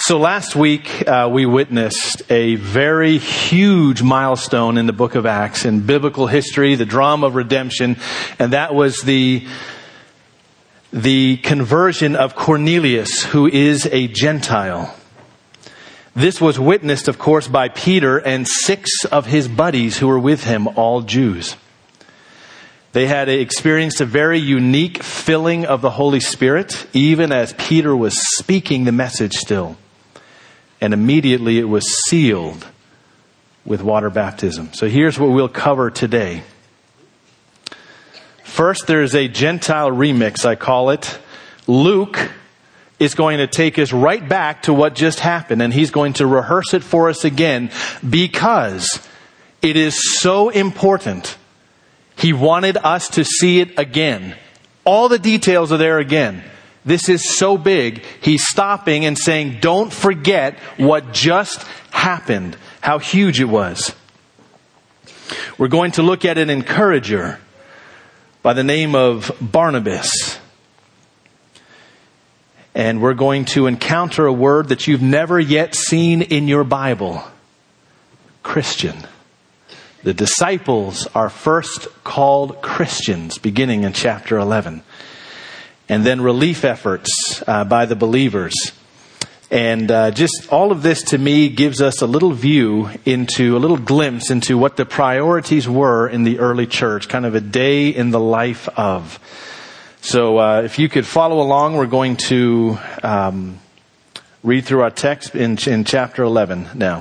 So last week, we witnessed a very huge milestone in the book of Acts in biblical history, the drama of redemption, and that was the conversion of Cornelius, who is a Gentile. This was witnessed, of course, by Peter and 6 of his buddies who were with him, all Jews. They had experienced a very unique filling of the Holy Spirit, even as Peter was speaking the message still. And immediately it was sealed with water baptism. So here's what we'll cover today. First, there's a Gentile remix, I call it. Luke is going to take us right back to what just happened, and he's going to rehearse it for us again because it is so important. He wanted us to see it again. All the details are there again. This is so big. He's stopping and saying, don't forget what just happened, how huge it was. We're going to look at an encourager by the name of Barnabas. And we're going to encounter a word that you've never yet seen in your Bible. Christian. The disciples are first called Christians, beginning in chapter 11. And then relief efforts by the believers. And just all of this to me gives us a little glimpse into what the priorities were in the early church, kind of a day in the life of. So if you could follow along, we're going to read through our text in chapter 11 now.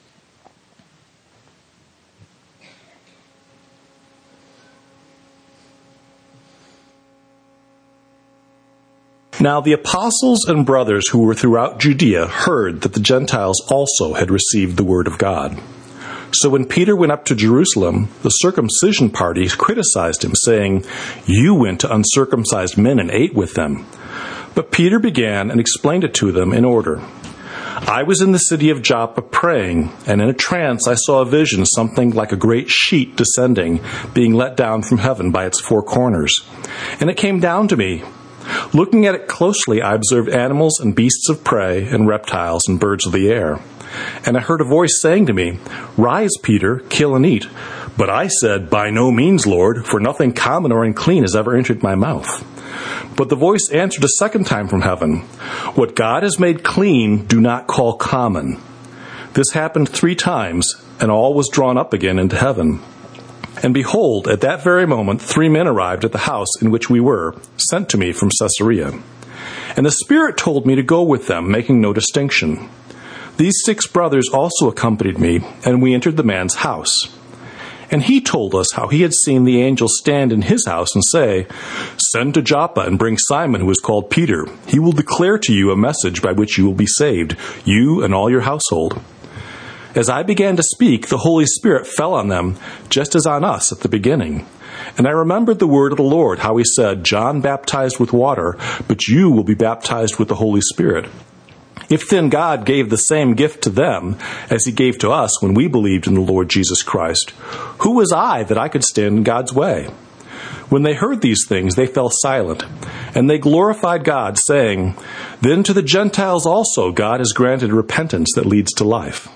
Now the apostles and brothers who were throughout Judea heard that the Gentiles also had received the word of God. So when Peter went up to Jerusalem, the circumcision party criticized him, saying, "You went to uncircumcised men and ate with them." But Peter began and explained it to them in order. "I was in the city of Joppa praying, and in a trance I saw a vision, something like a great sheet descending, being let down from heaven by its 4 corners. And it came down to me. Looking at it closely, I observed animals and beasts of prey and reptiles and birds of the air. And I heard a voice saying to me, 'Rise, Peter, kill and eat.' But I said, 'By no means, Lord, for nothing common or unclean has ever entered my mouth.' But the voice answered a second time from heaven, 'What God has made clean, do not call common.' This happened 3 times, and all was drawn up again into heaven. And behold, at that very moment, 3 men arrived at the house in which we were, sent to me from Caesarea. And the Spirit told me to go with them, making no distinction. These 6 brothers also accompanied me, and we entered the man's house. And he told us how he had seen the angel stand in his house and say, 'Send to Joppa and bring Simon, who is called Peter. He will declare to you a message by which you will be saved, you and all your household.' As I began to speak, the Holy Spirit fell on them, just as on us at the beginning. And I remembered the word of the Lord, how he said, 'John baptized with water, but you will be baptized with the Holy Spirit.' If then God gave the same gift to them as he gave to us when we believed in the Lord Jesus Christ, who was I that I could stand in God's way?" When they heard these things, they fell silent, and they glorified God, saying, "Then to the Gentiles also God has granted repentance that leads to life."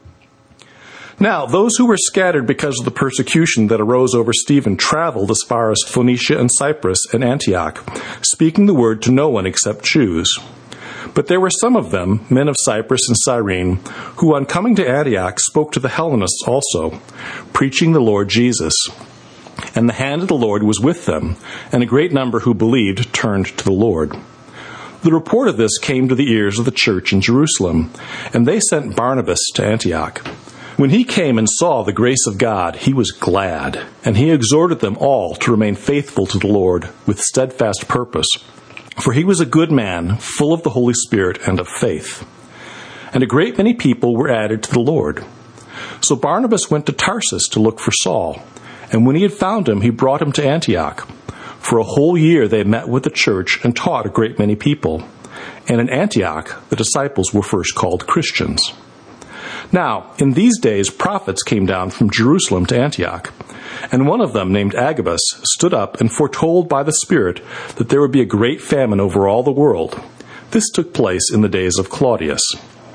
Now, those who were scattered because of the persecution that arose over Stephen traveled as far as Phoenicia and Cyprus and Antioch, speaking the word to no one except Jews. But there were some of them, men of Cyprus and Cyrene, who on coming to Antioch spoke to the Hellenists also, preaching the Lord Jesus. And the hand of the Lord was with them, and a great number who believed turned to the Lord. The report of this came to the ears of the church in Jerusalem, and they sent Barnabas to Antioch. When he came and saw the grace of God, he was glad, and he exhorted them all to remain faithful to the Lord with steadfast purpose. For he was a good man, full of the Holy Spirit and of faith. And a great many people were added to the Lord. So Barnabas went to Tarsus to look for Saul, and when he had found him, he brought him to Antioch. For a whole year they met with the church and taught a great many people. And in Antioch, the disciples were first called Christians. Now, in these days, prophets came down from Jerusalem to Antioch, and one of them, named Agabus, stood up and foretold by the Spirit that there would be a great famine over all the world. This took place in the days of Claudius.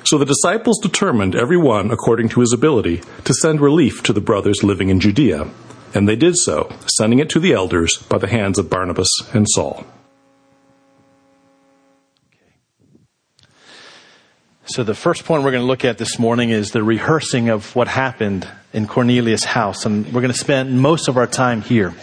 So the disciples determined, every one according to his ability, to send relief to the brothers living in Judea. And they did so, sending it to the elders by the hands of Barnabas and Saul. So the first point we're going to look at this morning is the rehearsing of what happened in Cornelius' house. And we're going to spend most of our time here.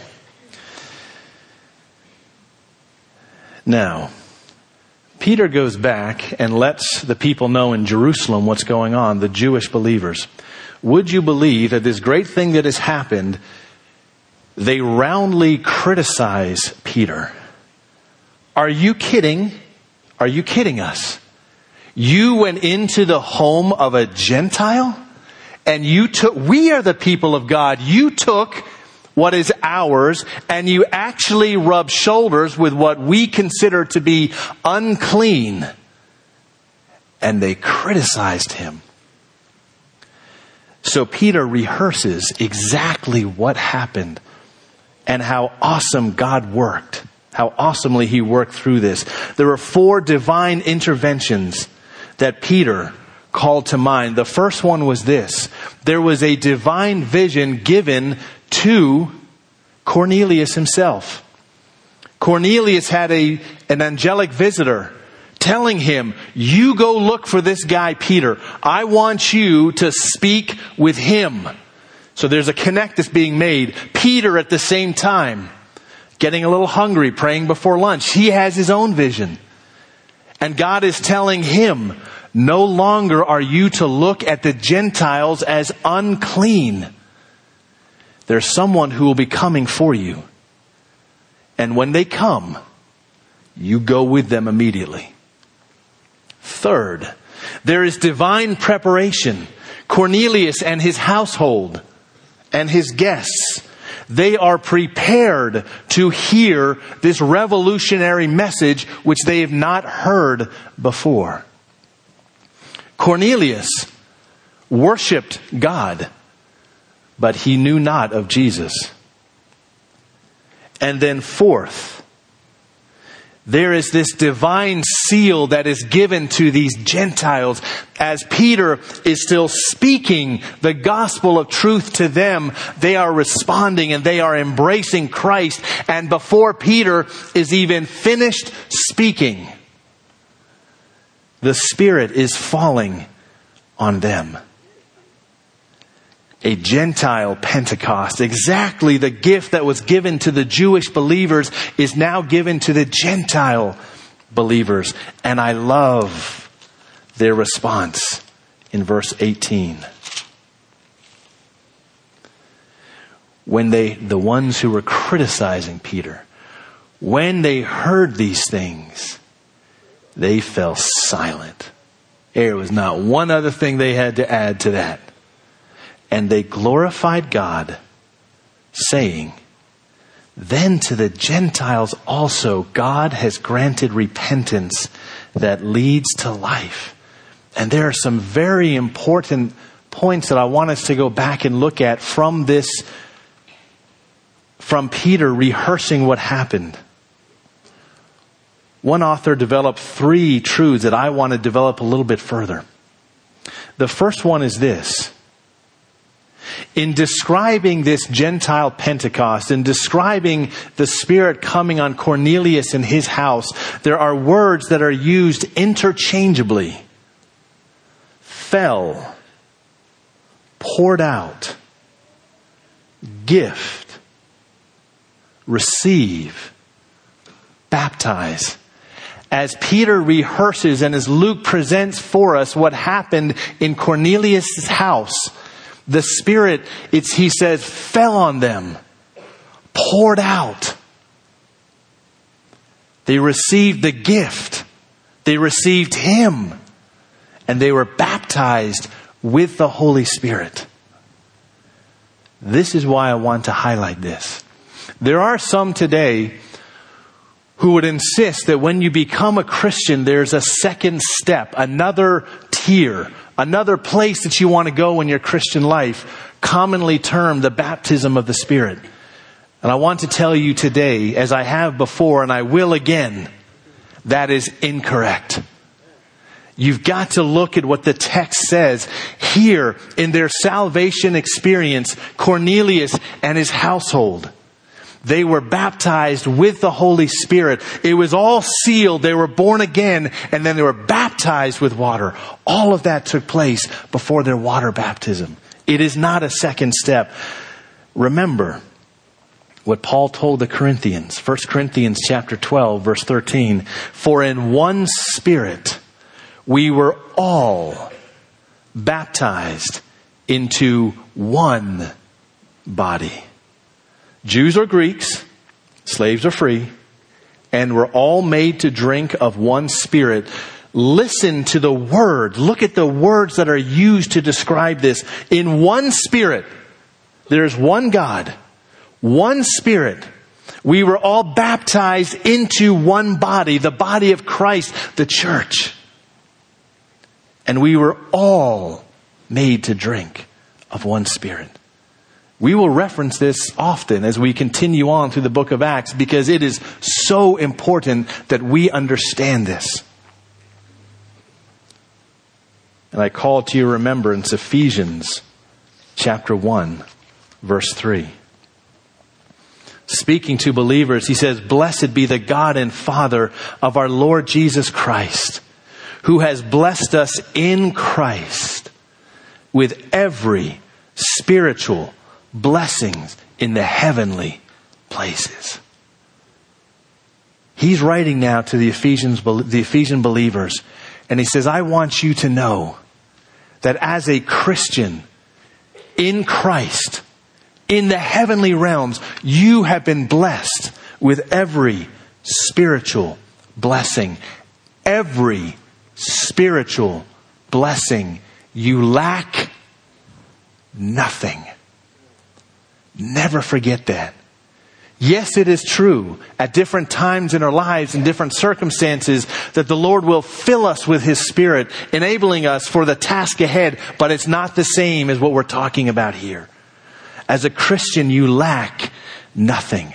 Now, Peter goes back and lets the people know in Jerusalem what's going on, the Jewish believers. Would you believe that this great thing that has happened, they roundly criticize Peter? Are you kidding? Are you kidding us? You went into the home of a Gentile and we are the people of God. You took what is ours and you actually rubbed shoulders with what we consider to be unclean. And they criticized him. So Peter rehearses exactly what happened and how awesome God worked. How awesomely he worked through this. There are 4 divine interventions that Peter called to mind. The first one was this. There was a divine vision given to Cornelius himself. Cornelius had an angelic visitor telling him, you go look for this guy Peter. I want you to speak with him. So there's a connect that's being made. Peter at the same time, getting a little hungry, praying before lunch. He has his own vision. And God is telling him, no longer are you to look at the Gentiles as unclean. There's someone who will be coming for you. And when they come, you go with them immediately. Third, there is divine preparation. Cornelius and his household and his guests, they are prepared to hear this revolutionary message which they have not heard before. Cornelius worshipped God, but he knew not of Jesus. And then fourth, there is this divine seal that is given to these Gentiles. As Peter is still speaking the gospel of truth to them, they are responding and they are embracing Christ. And before Peter is even finished speaking, the Spirit is falling on them. A Gentile Pentecost. Exactly the gift that was given to the Jewish believers is now given to the Gentile believers. And I love their response in verse 18. When the ones who were criticizing Peter, when they heard these things, they fell silent. There was not one other thing they had to add to that. And they glorified God, saying, then to the Gentiles also God has granted repentance that leads to life. And there are some very important points that I want us to go back and look at from Peter rehearsing what happened. One author developed 3 truths that I want to develop a little bit further. The first one is this. In describing this Gentile Pentecost, in describing the Spirit coming on Cornelius in his house, there are words that are used interchangeably. Fell, poured out, gift, receive, baptize. As Peter rehearses and as Luke presents for us what happened in Cornelius' house, the Spirit, he says, fell on them, poured out. They received the gift. They received Him. And they were baptized with the Holy Spirit. This is why I want to highlight this. There are some today who would insist that when you become a Christian, there's a second step, another tier, another place that you want to go in your Christian life, commonly termed the baptism of the Spirit. And I want to tell you today, as I have before and I will again, that is incorrect. You've got to look at what the text says. Here, in their salvation experience, Cornelius and his household, they were baptized with the Holy Spirit. It was all sealed. They were born again, and then they were baptized with water. All of that took place before their water baptism. It is not a second step. Remember what Paul told the Corinthians. 1 Corinthians chapter 12, verse 13. For in one Spirit we were all baptized into one body. Jews or Greeks, slaves or free, and we're all made to drink of one Spirit. Listen to the word. Look at the words that are used to describe this. In one Spirit, there's one God, one Spirit. We were all baptized into one body, the body of Christ, the church. And we were all made to drink of one Spirit. We will reference this often as we continue on through the book of Acts because it is so important that we understand this. And I call to your remembrance Ephesians chapter 1, verse 3. Speaking to believers, he says, "Blessed be the God and Father of our Lord Jesus Christ, who has blessed us in Christ with every spiritual blessings in the heavenly places." He's writing now to the Ephesian believers, and he says, I want you to know that as a Christian in Christ, in the heavenly realms, you have been blessed with every spiritual blessing. Every spiritual blessing. You lack nothing. Never forget that. Yes, it is true at different times in our lives and different circumstances that the Lord will fill us with His Spirit, enabling us for the task ahead, but it's not the same as what we're talking about here. As a Christian, you lack nothing.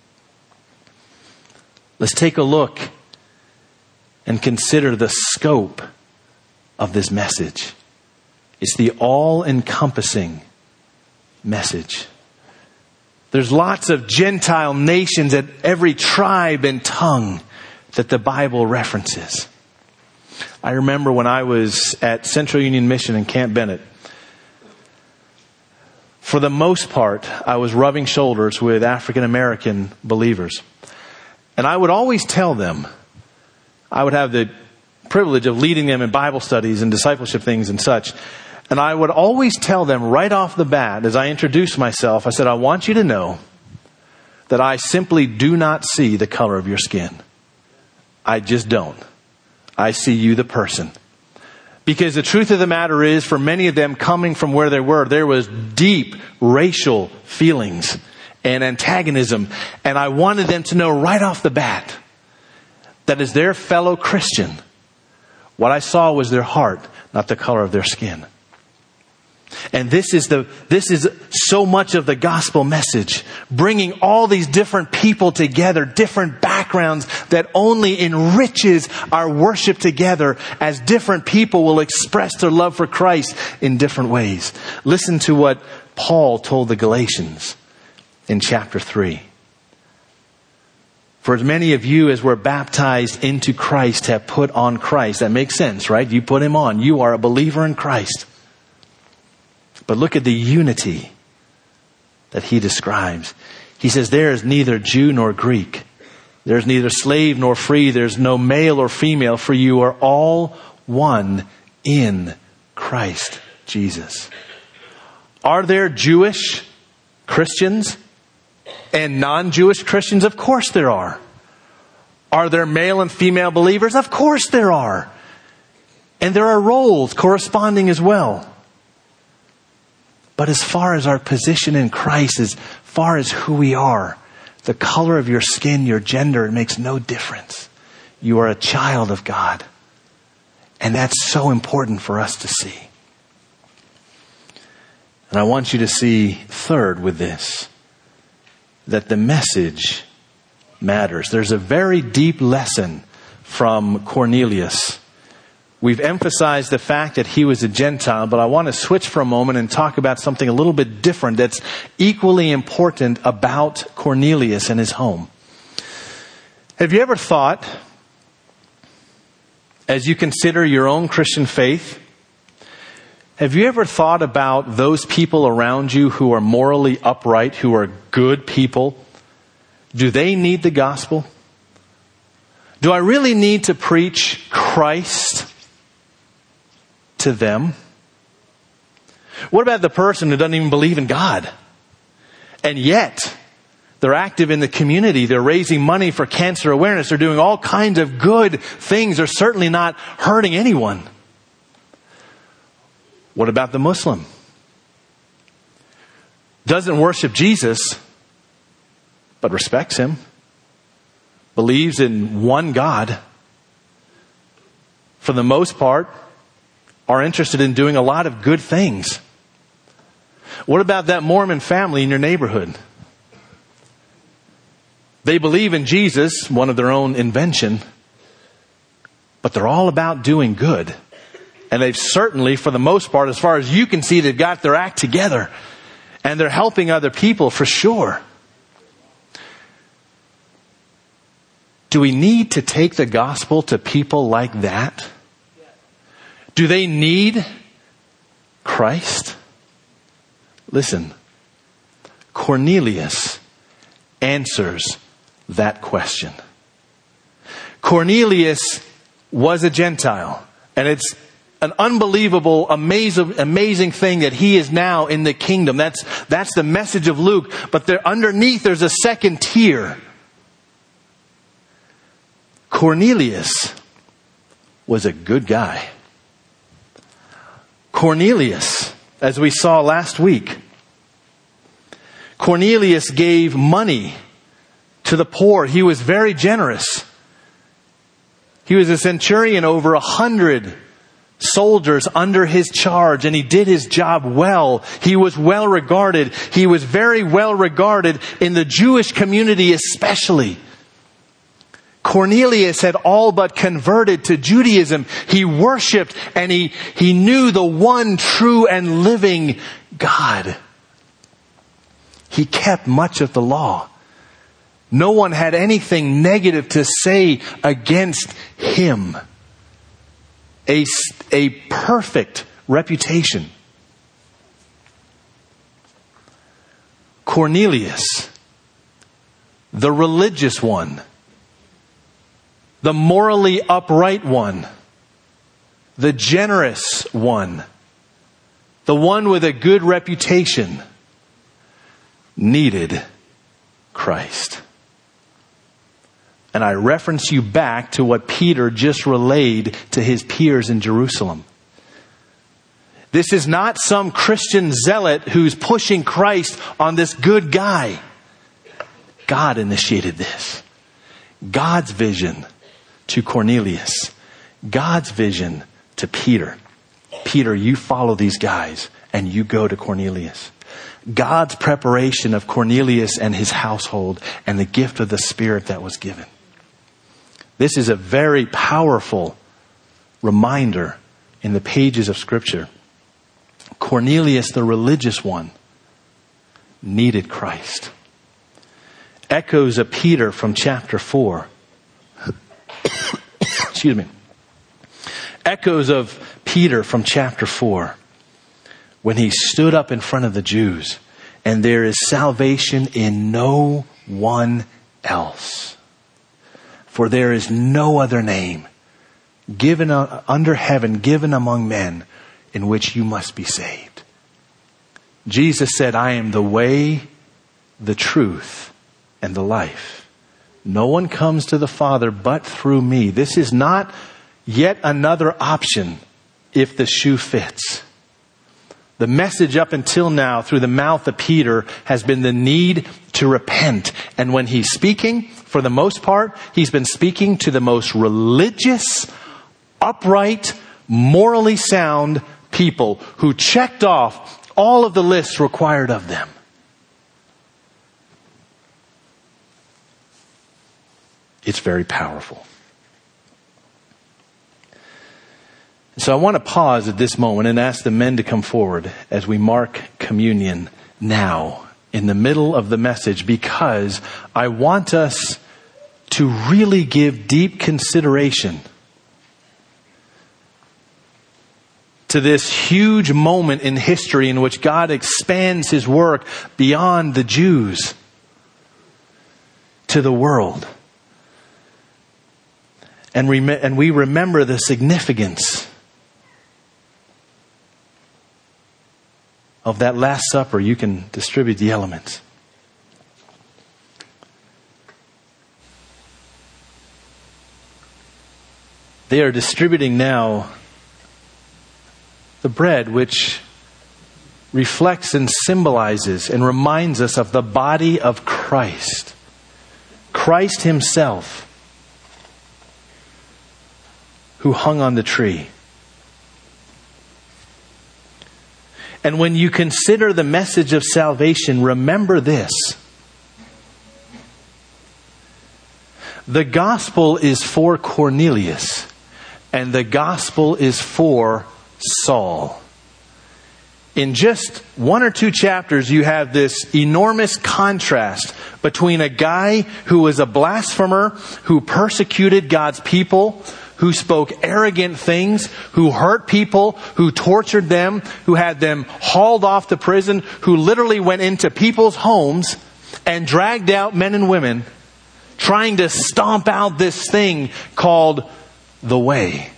Let's take a look and consider the scope of this message. It's the all-encompassing message. There's lots of Gentile nations at every tribe and tongue that the Bible references. I remember when I was at Central Union Mission in Camp Bennett. For the most part, I was rubbing shoulders with African American believers. And I would always tell them, I would have the privilege of leading them in Bible studies and discipleship things and such. And I would always tell them right off the bat, as I introduced myself, I said, I want you to know that I simply do not see the color of your skin. I just don't. I see you, the person. Because the truth of the matter is, for many of them coming from where they were, there was deep racial feelings and antagonism. And I wanted them to know right off the bat that as their fellow Christian, what I saw was their heart, not the color of their skin. And this is so much of the gospel message, bringing all these different people together, different backgrounds that only enriches our worship together as different people will express their love for Christ in different ways. Listen to what Paul told the Galatians in chapter 3. For as many of you as were baptized into Christ have put on Christ. That makes sense, right? You put Him on. You are a believer in Christ. But look at the unity that he describes. He says, there is neither Jew nor Greek. There is neither slave nor free. There's no male or female, for you are all one in Christ Jesus. Are there Jewish Christians and non-Jewish Christians? Of course there are. Are there male and female believers? Of course there are. And there are roles corresponding as well. But as far as our position in Christ, as far as who we are, the color of your skin, your gender, it makes no difference. You are a child of God. And that's so important for us to see. And I want you to see, third, with this, that the message matters. There's a very deep lesson from Cornelius we've emphasized the fact that he was a Gentile, but I want to switch for a moment and talk about something a little bit different that's equally important about Cornelius and his home. Have you ever thought, as you consider your own Christian faith, have you ever thought about those people around you who are morally upright, who are good people? Do they need the gospel? Do I really need to preach Christ to them? What about the person who doesn't even believe in God? And yet, they're active in the community. They're raising money for cancer awareness. They're doing all kinds of good things. They're certainly not hurting anyone. What about the Muslim? Doesn't worship Jesus, but respects him. Believes in one God. For the most part, are interested in doing a lot of good things. What about that Mormon family in your neighborhood? They believe in Jesus, one of their own invention, but they're all about doing good. And they've certainly, for the most part, as far as you can see, they've got their act together. And they're helping other people for sure. Do we need to take the gospel to people like that? Do they need Christ? Listen, Cornelius answers that question. Cornelius was a Gentile, and it's an unbelievable, amazing thing that he is now in the kingdom. That's the message of Luke. But underneath there's a second tier. Cornelius was a good guy. Cornelius, as we saw last week, Cornelius gave money to the poor. He was very generous. He was a centurion over 100 soldiers under his charge, and he did his job well. He was well regarded. He was very well regarded in the Jewish community especially. Cornelius had all but converted to Judaism. He worshiped and he knew the one true and living God. He kept much of the law. No one had anything negative to say against him. A perfect reputation. Cornelius, the religious one, the morally upright one, the generous one, the one with a good reputation, needed Christ. And I reference you back to what Peter just relayed to his peers in Jerusalem. This is not some Christian zealot who's pushing Christ on this good guy. God initiated this. God's vision to Cornelius. God's vision to Peter. Peter, you follow these guys and you go to Cornelius. God's preparation of Cornelius and his household and the gift of the Spirit that was given. This is a very powerful reminder in the pages of Scripture. Cornelius, the religious one, needed Christ. Echoes of Peter from chapter 4. Excuse me. Echoes of Peter from chapter 4. When he stood up in front of the Jews, and there is salvation in no one else. For there is no other name given under heaven, given among men, in which you must be saved. Jesus said, I am the way, the truth, and the life. No one comes to the Father but through me. This is not yet another option if the shoe fits. The message up until now through the mouth of Peter has been the need to repent. And when he's speaking, for the most part, he's been speaking to the most religious, upright, morally sound people who checked off all of the lists required of them. It's very powerful. So I want to pause at this moment and ask the men to come forward as we mark communion now in the middle of the message, because I want us to really give deep consideration to this huge moment in history in which God expands His work beyond the Jews to the world. And we remember the significance of that Last Supper. You can distribute the elements. They are distributing now the bread, which reflects and symbolizes and reminds us of the body of Christ. Christ Himself, who hung on the tree. And when you consider the message of salvation, remember this. The gospel is for Cornelius, and the gospel is for Saul. In just 1 or 2 chapters, you have this enormous contrast between a guy who was a blasphemer, who persecuted God's people, who spoke arrogant things, who hurt people, who tortured them, who had them hauled off to prison, who literally went into people's homes and dragged out men and women, trying to stomp out this thing called the way.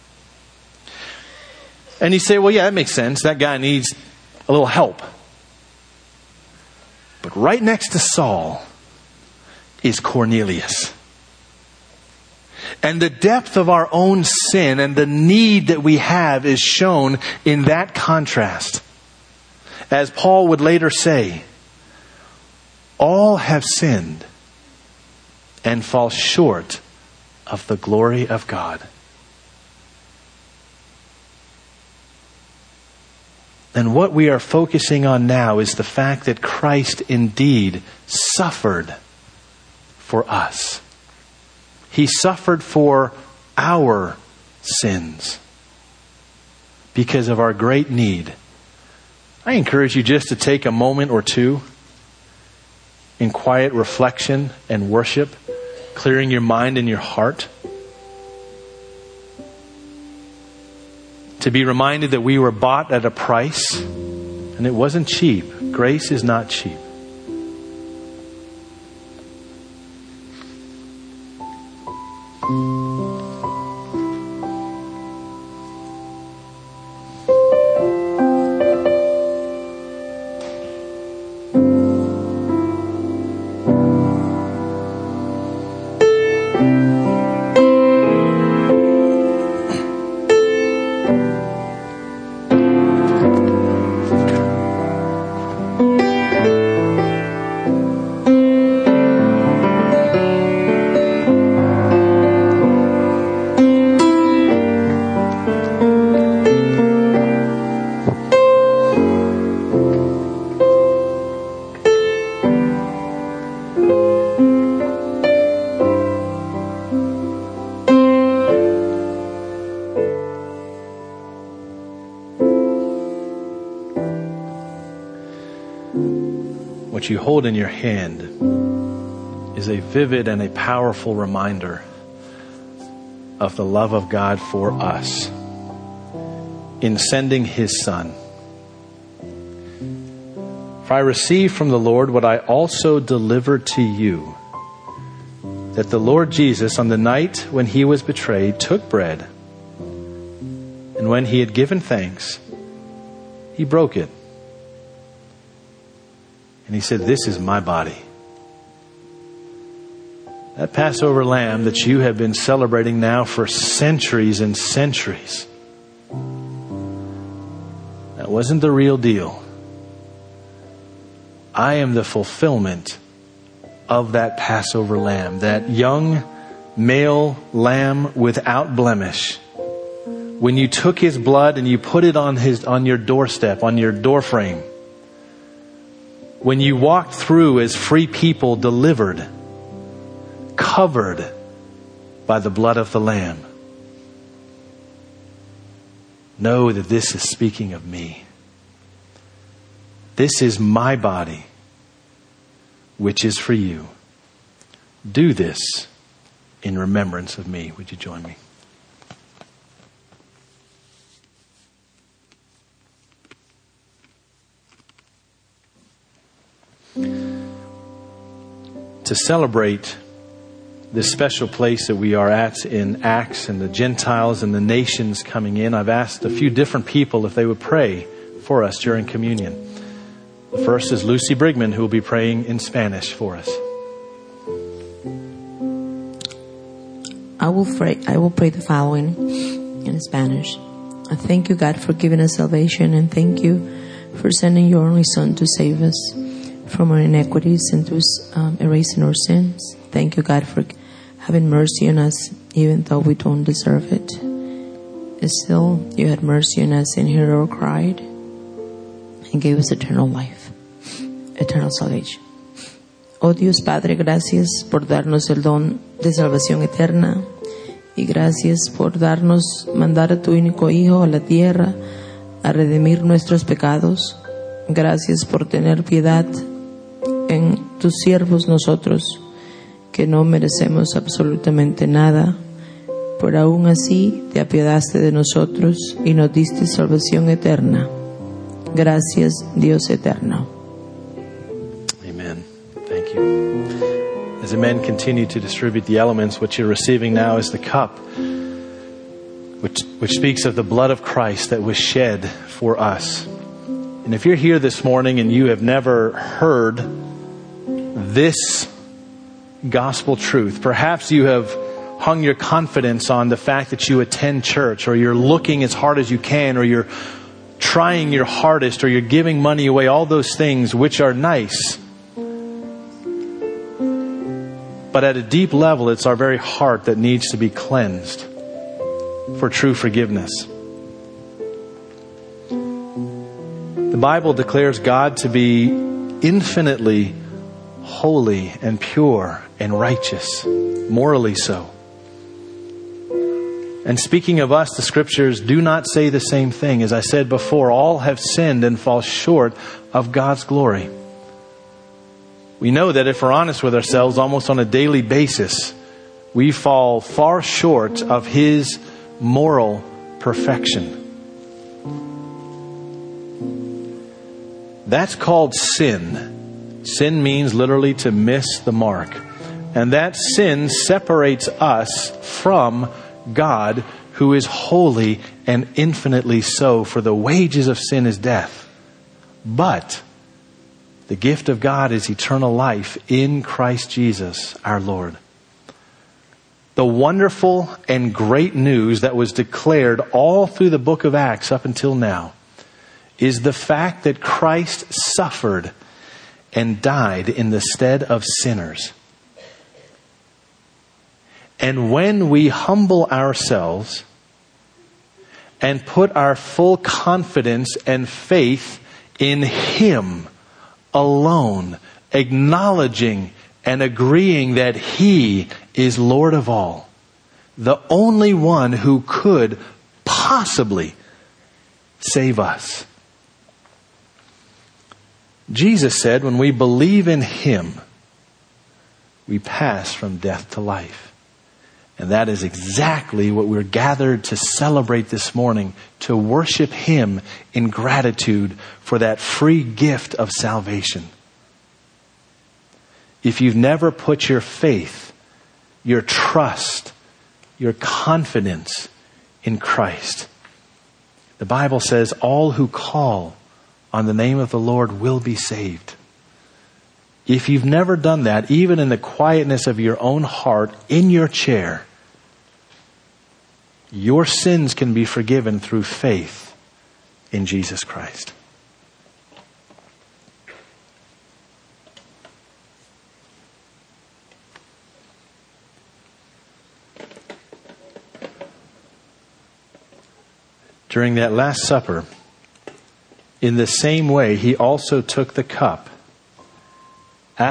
And you say, well, yeah, that makes sense. That guy needs a little help. But right next to Saul is Cornelius. And the depth of our own sin and the need that we have is shown in that contrast. As Paul would later say, all have sinned and fall short of the glory of God. And what we are focusing on now is the fact that Christ indeed suffered for us. He suffered for our sins because of our great need. I encourage you just to take a moment or two in quiet reflection and worship, clearing your mind and your heart, to be reminded that we were bought at a price, and it wasn't cheap. Grace is not cheap. What you hold in your hand is a vivid and a powerful reminder of the love of God for us in sending His Son. For I received from the Lord what I also delivered to you, that the Lord Jesus, on the night when He was betrayed, took bread, and when He had given thanks, He broke it. And He said, "This is my body." That Passover lamb that you have been celebrating now for centuries and centuries, that wasn't the real deal. I am the fulfillment of that Passover lamb, that young male lamb without blemish. When you took His blood and you put it on your doorstep, on your doorframe, when you walked through as free people, delivered, covered by the blood of the Lamb. know that this is speaking of me. This is my body, which is for you. Do this in remembrance of me. Would you join me? To celebrate this special place that we are at in Acts and the Gentiles and the nations coming in, I've asked a few different people if they would pray for us during communion. The first is Lucy Brigman, who will be praying in Spanish for us. I will pray the following in Spanish. I thank you, God, for giving us salvation, and thank you for sending your only Son to save us from our iniquities and to erasing our sins. Thank you, God, for having mercy on us, even though we don't deserve it. Still, you had mercy on us and heard our cry and gave us eternal life, eternal salvation. Oh Dios Padre, gracias por darnos el don de salvación eterna, y gracias por mandar a tu único Hijo a la tierra a redimir nuestros pecados. Gracias por tener piedad en tus siervos nosotros, que no merecemos absolutamente nada, pero aún así te apiadaste de nosotros y nos diste salvación eterna. Gracias, Dios eterno. Amen. Thank you. As the men continue to distribute the elements, what you're receiving now is the cup, which speaks of the blood of Christ that was shed for us. And if you're here this morning and you have never heard this gospel truth, perhaps you have hung your confidence on the fact that you attend church, or you're looking as hard as you can, or you're trying your hardest, or you're giving money away, all those things which are nice. But at a deep level, it's our very heart that needs to be cleansed for true forgiveness. The Bible declares God to be infinitely holy and pure and righteous, morally so. And speaking of us, the Scriptures do not say the same thing. As I said before, all have sinned and fall short of God's glory. We know that if we're honest with ourselves, almost on a daily basis, we fall far short of His moral perfection. That's called sin. Sin means literally to miss the mark. And that sin separates us from God, who is holy and infinitely so. For the wages of sin is death. But the gift of God is eternal life in Christ Jesus our Lord. The wonderful and great news that was declared all through the book of Acts up until now is the fact that Christ suffered and died in the stead of sinners. And when we humble ourselves and put our full confidence and faith in Him alone, acknowledging and agreeing that He is Lord of all, the only one who could possibly save us. Jesus said, when we believe in Him, we pass from death to life. And that is exactly what we're gathered to celebrate this morning, to worship Him in gratitude for that free gift of salvation. If you've never put your faith, your trust, your confidence in Christ, the Bible says all who call on the name of the Lord will be saved. If you've never done that, even in the quietness of your own heart, in your chair, your sins can be forgiven through faith in Jesus Christ. During that Last Supper, in the same way, He also took the cup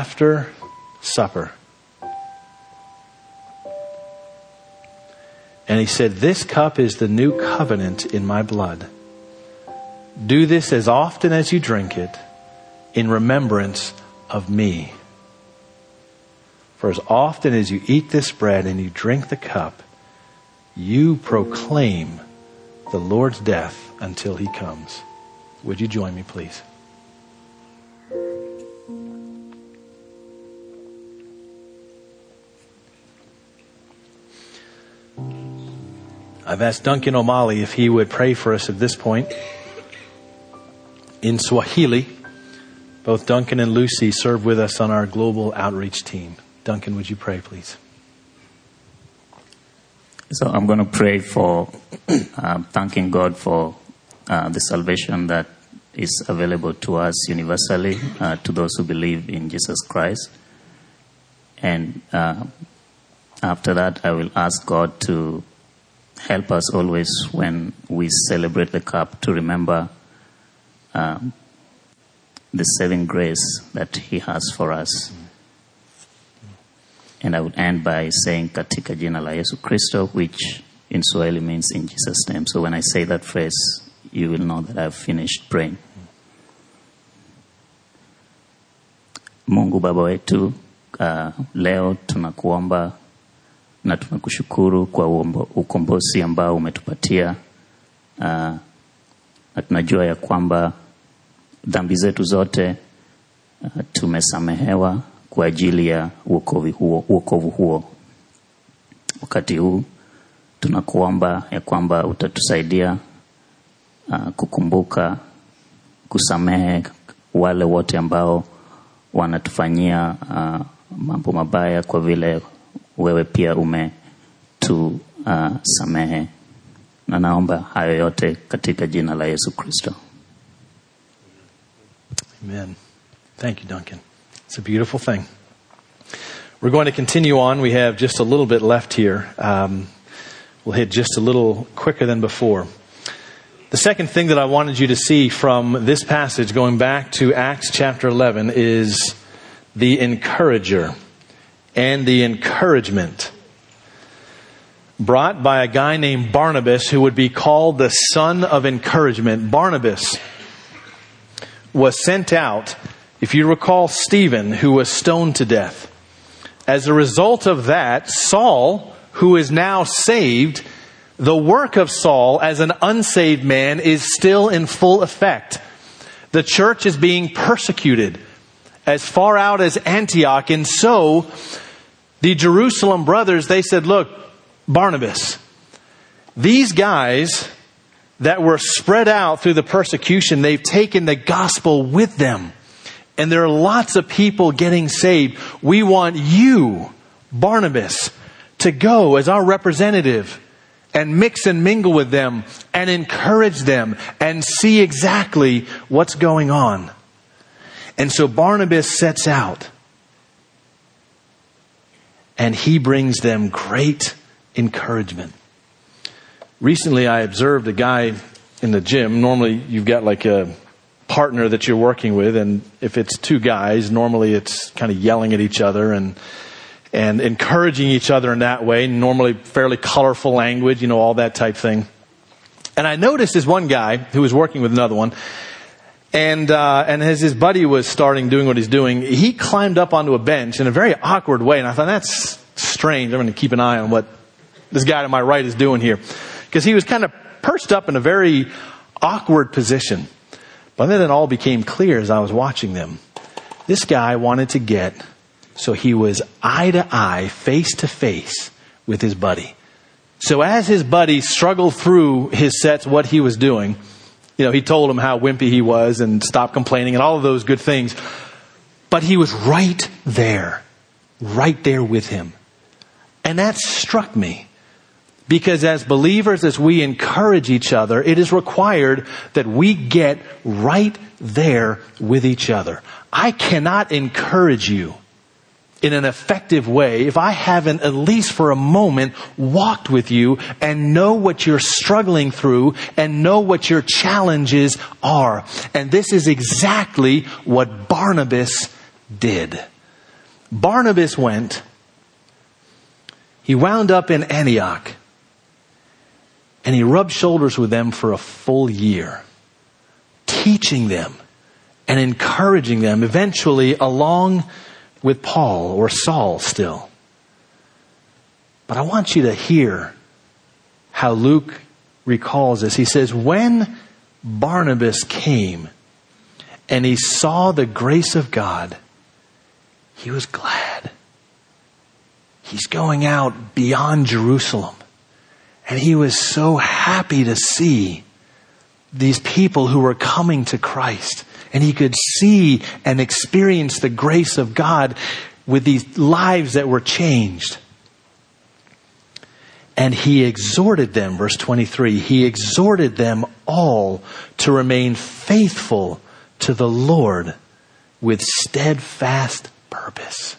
after supper. And he said, this cup is the new covenant in my blood. Do this as often as you drink it in remembrance of me. For as often as you eat this bread and you drink the cup, you proclaim the Lord's death until he comes. Would you join me, please? I've asked Duncan O'Malley if he would pray for us at this point. In Swahili, both Duncan and Lucy serve with us on our global outreach team. Duncan, would you pray, please? So I'm going to pray for thanking God for the salvation that is available to us universally, to those who believe in Jesus Christ. And after that, I will ask God to help us always when we celebrate the cup to remember the saving grace that he has for us. And I would end by saying katika jina la Yesu Kristo, which in Swahili means in Jesus' name. So when I say that phrase, you will know that I've finished praying. Mungu Baba wetu, leo tunakuomba na tunakushukuru kwa ukombozi ambao umetupatia, na tunajua ya kwamba dhambi zetu zote tumesamehewa kwa ajili ya wokovu huo. Wakati huu tunakuomba ya kwamba utatusaidia kukumbuka, kusamehe wale wote ambao wanatufanyia mambo mabaya, kwa vile wewe pia umetusamehe. Na naomba hayo yote katika jina la Yesu Kristo. Amen. Thank you, Duncan. It's a beautiful thing. We're going to continue on. We have just a little bit left here. We'll hit just a little quicker than before. The second thing that I wanted you to see from this passage, going back to Acts chapter 11, is the encourager and the encouragement brought by a guy named Barnabas, who would be called the son of encouragement. Barnabas was sent out, if you recall Stephen, who was stoned to death. As a result of that, Saul, who is now saved, the work of Saul as an unsaved man is still in full effect. The church is being persecuted as far out as Antioch. And so the Jerusalem brothers, they said, look, Barnabas, these guys that were spread out through the persecution, they've taken the gospel with them. And there are lots of people getting saved. We want you, Barnabas, to go as our representative and mix and mingle with them and encourage them and see exactly what's going on. And so Barnabas sets out and he brings them great encouragement. Recently, I observed a guy in the gym. Normally, you've got like a partner that you're working with, and if it's two guys, normally it's kind of yelling at each other and encouraging each other in that way. Normally, fairly colorful language, all that type thing. And I noticed this one guy who was working with another one, and as his buddy was doing what he's doing, he climbed up onto a bench in a very awkward way, and I thought, that's strange. I'm going to keep an eye on what this guy to my right is doing here. Because he was kind of perched up in a very awkward position. But then it all became clear as I was watching them. This guy wanted to get, so he was eye to eye, face to face with his buddy. So as his buddy struggled through his sets, what he was doing, he told him how wimpy he was and stop complaining and all of those good things. But he was right there with him. And that struck me. Because as believers, as we encourage each other, it is required that we get right there with each other. I cannot encourage you in an effective way if I haven't, at least for a moment, walked with you and know what you're struggling through and know what your challenges are. And this is exactly what Barnabas did. Barnabas he wound up in Antioch. And he rubbed shoulders with them for a full year, teaching them and encouraging them, eventually along with Paul, or Saul still. But I want you to hear how Luke recalls this. He says, when Barnabas came and he saw the grace of God, he was glad. He's going out beyond Jerusalem. And he was so happy to see these people who were coming to Christ. And he could see and experience the grace of God with these lives that were changed. And he exhorted them, verse 23, he exhorted them all to remain faithful to the Lord with steadfast purpose.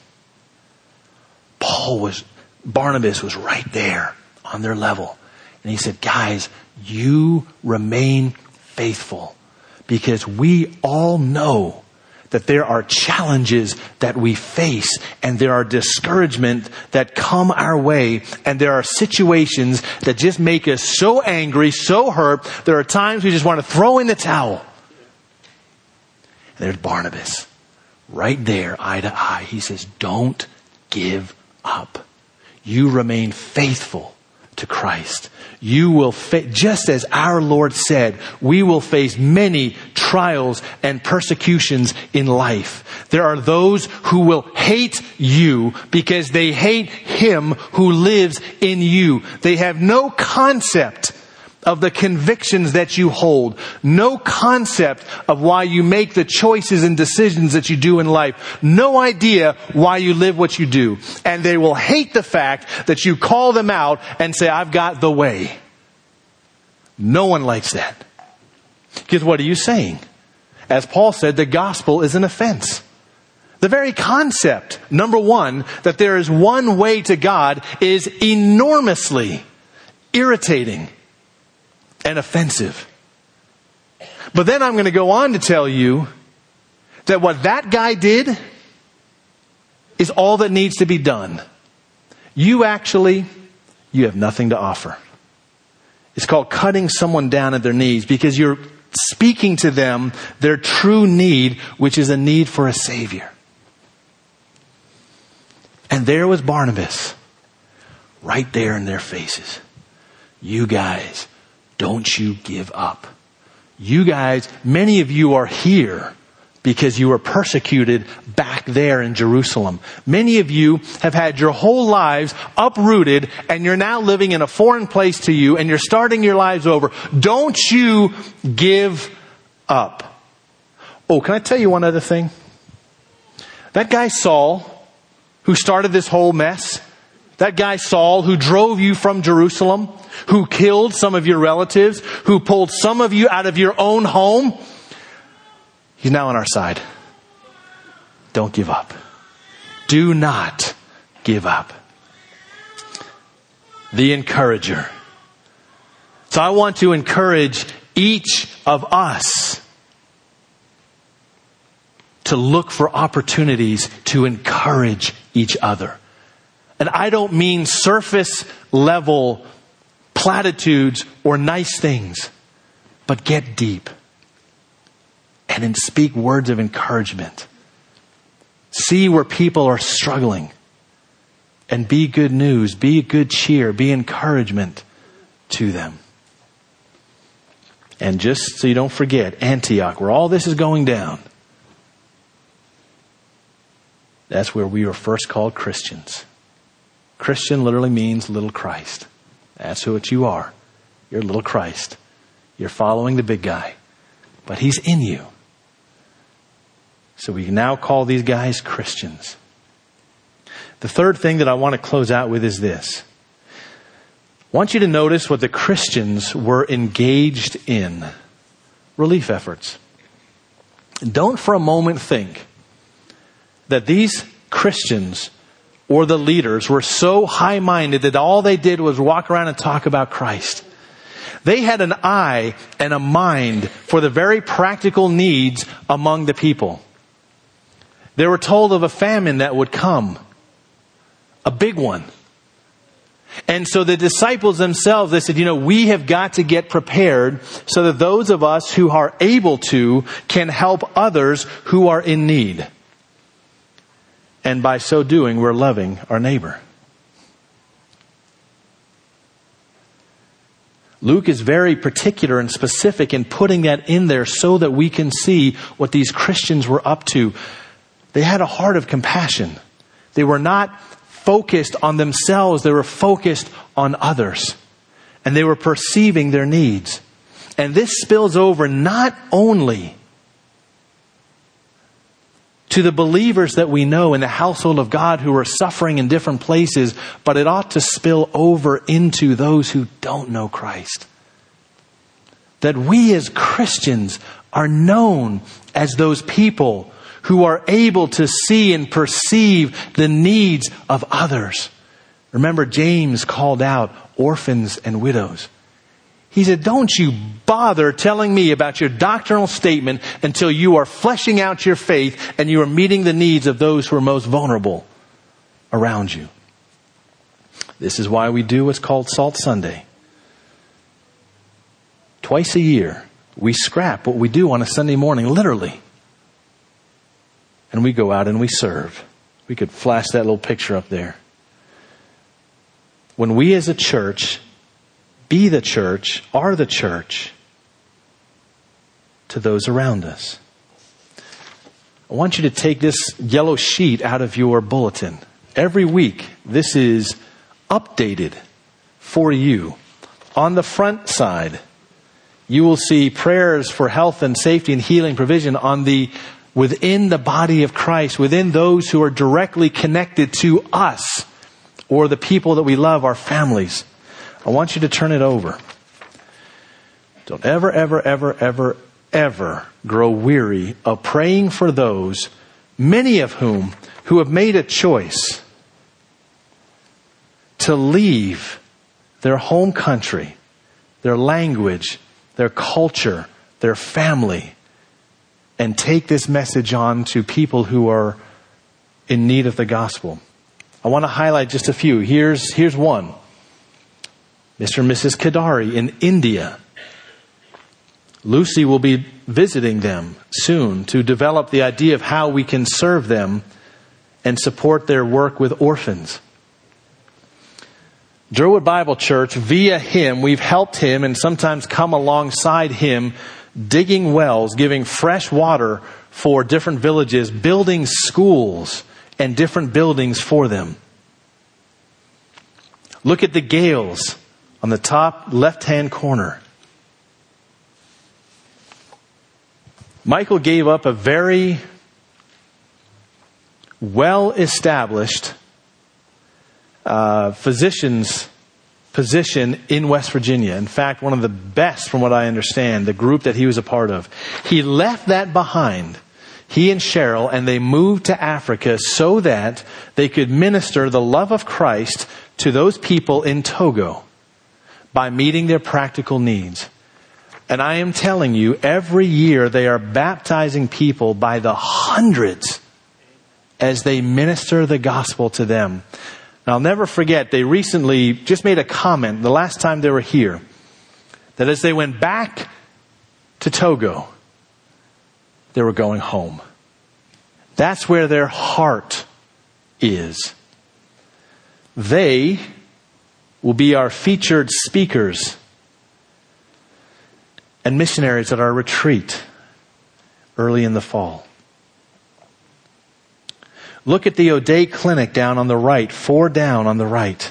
Barnabas was right there on their level. And he said, guys, you remain faithful, because we all know that there are challenges that we face, and there are discouragement that come our way, and there are situations that just make us so angry, so hurt. There are times we just want to throw in the towel. And there's Barnabas right there, eye to eye. He says, don't give up. You remain faithful to Christ. You will just as our Lord said, we will face many trials and persecutions in life. There are those who will hate you because they hate Him who lives in you. They have no concept of the convictions that you hold. No concept of why you make the choices and decisions that you do in life. No idea why you live what you do. And they will hate the fact that you call them out and say, I've got the way. No one likes that. Because what are you saying? As Paul said, the gospel is an offense. The very concept, number one, that there is one way to God is enormously irritating and offensive. But then I'm going to go on to tell you that what that guy did is all that needs to be done. You have nothing to offer. It's called cutting someone down at their knees, because you're speaking to them their true need, which is a need for a Savior. And there was Barnabas, right there in their faces. You guys, don't you give up. You guys, many of you are here because you were persecuted back there in Jerusalem. Many of you have had your whole lives uprooted, and you're now living in a foreign place to you, and you're starting your lives over. Don't you give up. Oh, can I tell you one other thing? That guy Saul, who started this whole mess, that guy Saul who drove you from Jerusalem, who killed some of your relatives, who pulled some of you out of your own home, he's now on our side. Don't give up. Do not give up. The encourager. So I want to encourage each of us to look for opportunities to encourage each other. And I don't mean surface level platitudes or nice things, but get deep and speak words of encouragement. See where people are struggling and be good news, be good cheer, be encouragement to them. And just so you don't forget, Antioch, where all this is going down, that's where we were first called Christians. Christian literally means little Christ. That's what you are. You're little Christ. You're following the big guy. But He's in you. So we now call these guys Christians. The third thing that I want to close out with is this. I want you to notice what the Christians were engaged in. Relief efforts. Don't for a moment think that these Christians or the leaders were so high-minded that all they did was walk around and talk about Christ. They had an eye and a mind for the very practical needs among the people. They were told of a famine that would come. A big one. And so the disciples themselves, they said, we have got to get prepared so that those of us who are able to can help others who are in need. And by so doing, we're loving our neighbor. Luke is very particular and specific in putting that in there so that we can see what these Christians were up to. They had a heart of compassion. They were not focused on themselves. They were focused on others. And they were perceiving their needs. And this spills over not only to the believers that we know in the household of God who are suffering in different places, but it ought to spill over into those who don't know Christ. That we as Christians are known as those people who are able to see and perceive the needs of others. Remember, James called out orphans and widows. He said, don't you bother telling me about your doctrinal statement until you are fleshing out your faith and you are meeting the needs of those who are most vulnerable around you. This is why we do what's called Salt Sunday. Twice a year, we scrap what we do on a Sunday morning, literally. And we go out and we serve. We could flash that little picture up there. When we as a church be the church, are the church to those around us. I want you to take this yellow sheet out of your bulletin. Every week, this is updated for you. On the front side, you will see prayers for health and safety and healing provision within the body of Christ, within those who are directly connected to us or the people that we love, our families. I want you to turn it over. Don't ever, ever, ever, ever, ever grow weary of praying for those, many of whom who have made a choice to leave their home country, their language, their culture, their family, and take this message on to people who are in need of the gospel. I want to highlight just a few. Here's one. Mr. and Mrs. Kadari in India. Lucy will be visiting them soon to develop the idea of how we can serve them and support their work with orphans. Durwood Bible Church, via him, we've helped him and sometimes come alongside him digging wells, giving fresh water for different villages, building schools and different buildings for them. Look at the Gales on the top left-hand corner. Michael gave up a very well-established physician's position in West Virginia. In fact, one of the best, from what I understand, the group that he was a part of. He left that behind, he and Cheryl, and they moved to Africa so that they could minister the love of Christ to those people in Togo by meeting their practical needs. And I am telling you, every year they are baptizing people by the hundreds as they minister the gospel to them. And I'll never forget, they recently just made a comment the last time they were here, that as they went back to Togo, they were going home. That's where their heart is. They will be our featured speakers and missionaries at our retreat early in the fall. Look at the O'Day Clinic down on the right, 4 down on the right.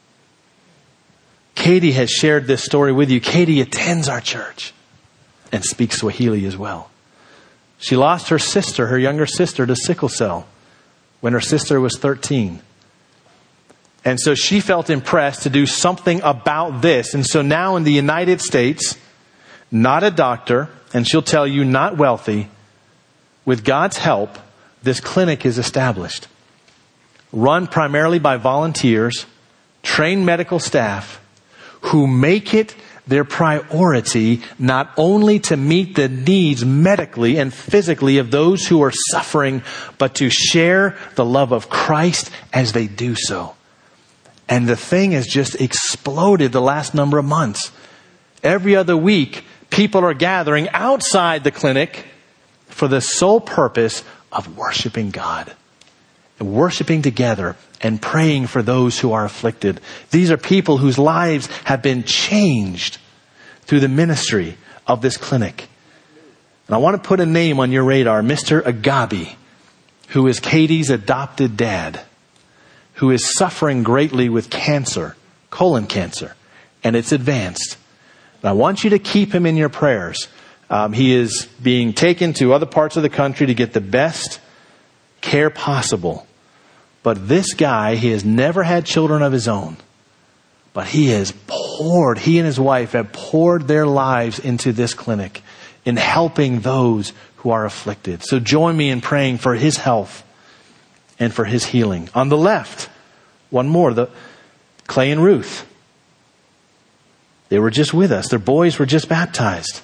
Katie has shared this story with you. Katie attends our church and speaks Swahili as well. She lost her sister, her younger sister, to sickle cell when her sister was 13. And so she felt impressed to do something about this. And so now in the United States, not a doctor, and she'll tell you not wealthy, with God's help, this clinic is established. Run primarily by volunteers, trained medical staff, who make it their priority not only to meet the needs medically and physically of those who are suffering, but to share the love of Christ as they do so. And the thing has just exploded the last number of months. Every other week, people are gathering outside the clinic for the sole purpose of worshiping God. And worshiping together and praying for those who are afflicted. These are people whose lives have been changed through the ministry of this clinic. And I want to put a name on your radar, Mr. Agabi, who is Katie's adopted dad, who is suffering greatly with cancer, colon cancer, and it's advanced. And I want you to keep him in your prayers. He is being taken to other parts of the country to get the best care possible. But this guy, he has never had children of his own. But he and his wife have poured their lives into this clinic in helping those who are afflicted. So join me in praying for his health and for his healing. On the left, one more, Clay and Ruth. They were just with us. Their boys were just baptized.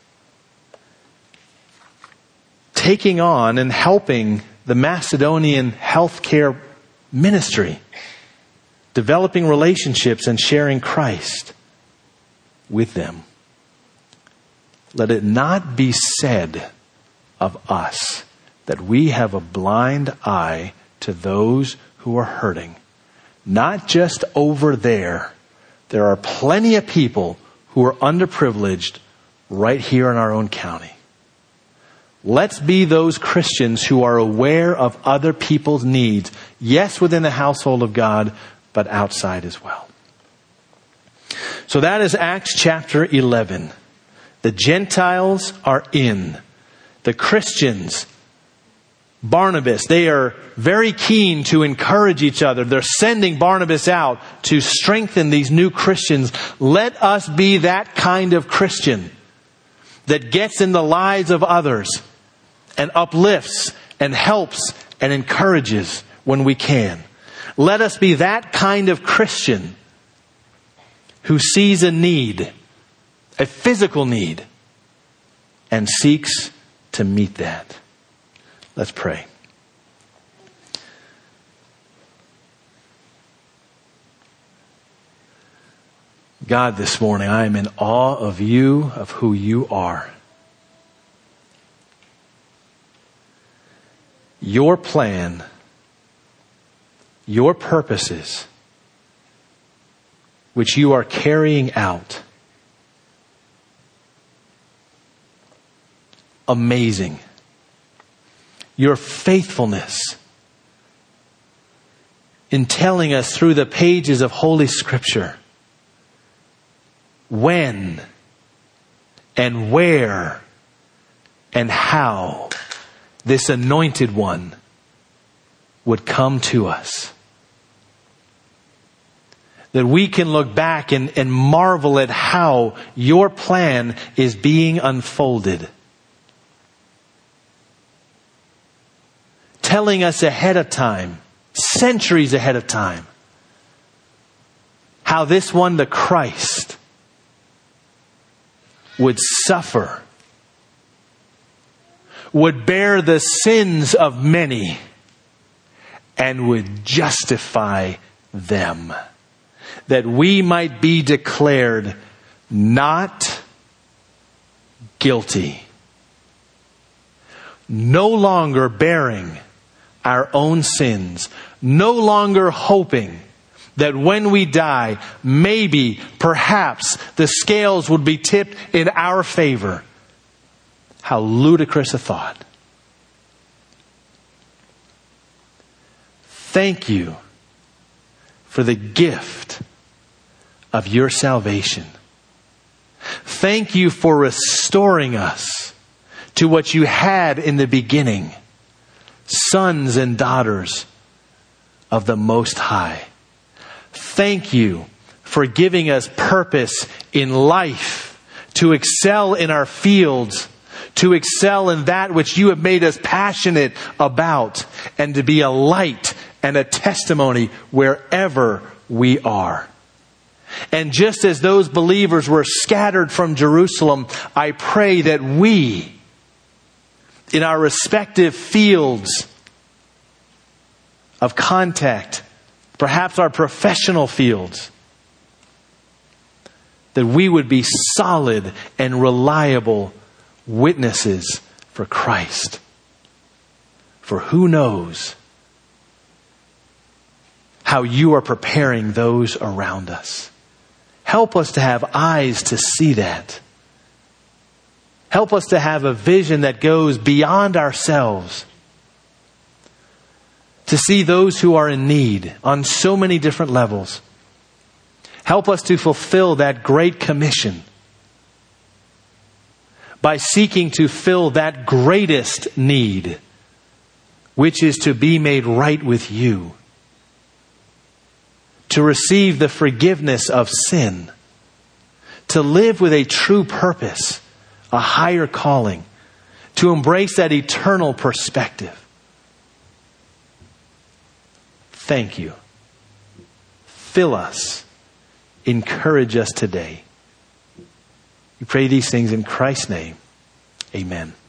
Taking on and helping the Macedonian healthcare ministry, developing relationships and sharing Christ with them. Let it not be said of us that we have a blind eye to those who are hurting. Not just over there. There are plenty of people who are underprivileged right here in our own county. Let's be those Christians who are aware of other people's needs. Yes, within the household of God, but outside as well. So that is Acts chapter 11. The Gentiles are in. The Christians, Barnabas, they are very keen to encourage each other. They're sending Barnabas out to strengthen these new Christians. Let us be that kind of Christian that gets in the lives of others and uplifts and helps and encourages when we can. Let us be that kind of Christian who sees a need, a physical need, and seeks to meet that. Let's pray. God, this morning I am in awe of you, of who you are. Your plan, your purposes, which you are carrying out. Amazing. Your faithfulness in telling us through the pages of Holy Scripture when and where and how this anointed one would come to us. That we can look back and marvel at how your plan is being unfolded. Telling us ahead of time, centuries ahead of time, how this one, the Christ, would suffer, would bear the sins of many, and would justify them. That we might be declared not guilty. No longer bearing our own sins. No longer hoping that when we die, maybe, perhaps, the scales would be tipped in our favor. How ludicrous a thought. Thank you for the gift of your salvation. Thank you for restoring us to what you had in the beginning. Sons and daughters of the Most High. Thank you for giving us purpose in life, to excel in our fields, to excel in that which you have made us passionate about, and to be a light and a testimony wherever we are. And just as those believers were scattered from Jerusalem, I pray that we, in our respective fields of contact, perhaps our professional fields, that we would be solid and reliable witnesses for Christ. For who knows how you are preparing those around us. Help us to have eyes to see that. Help us to have a vision that goes beyond ourselves, to see those who are in need on so many different levels. Help us to fulfill that great commission by seeking to fill that greatest need, which is to be made right with you, to receive the forgiveness of sin, to live with a true purpose, a higher calling, to embrace that eternal perspective. Thank you. Fill us. Encourage us today. We pray these things in Christ's name. Amen.